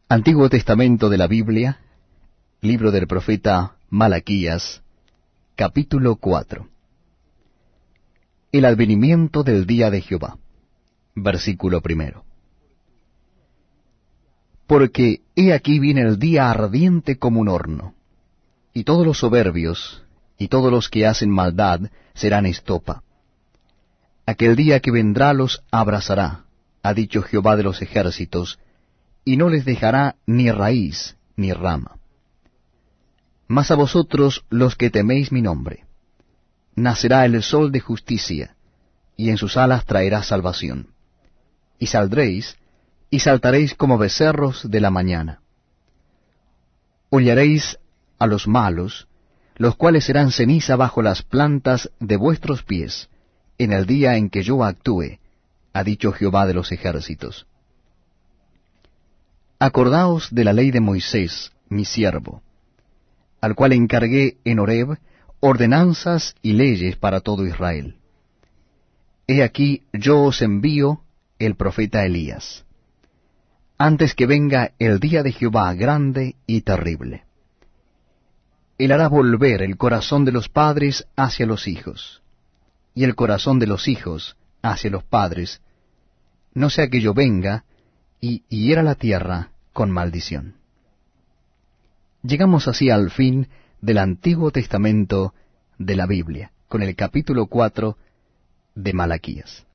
Antiguo Testamento de la Biblia, libro del profeta Malaquías, capítulo 4. El advenimiento del día de Jehová. Versículo 1. Porque he aquí viene el día ardiente como un horno, y todos los soberbios, y todos los que hacen maldad, serán estopa. Aquel día que vendrá los abrazará, ha dicho Jehová de los ejércitos, y no les dejará ni raíz ni rama. Mas a vosotros los que teméis mi nombre, nacerá el sol de justicia, y en sus alas traerá salvación. Y saldréis, y saltaréis como becerros de la mañana. Hollaréis a los malos, los cuales serán ceniza bajo las plantas de vuestros pies, en el día en que yo actúe, ha dicho Jehová de los ejércitos. Acordaos de la ley de Moisés, mi siervo, al cual encargué en Horeb ordenanzas y leyes para todo Israel. He aquí yo os envío el profeta Elías, antes que venga el día de Jehová grande y terrible. Él hará volver el corazón de los padres hacia los hijos, y el corazón de los hijos hacia los padres, no sea que yo venga y hiera la tierra con maldición. Llegamos así al fin del Antiguo Testamento de la Biblia, con el capítulo 4 de Malaquías.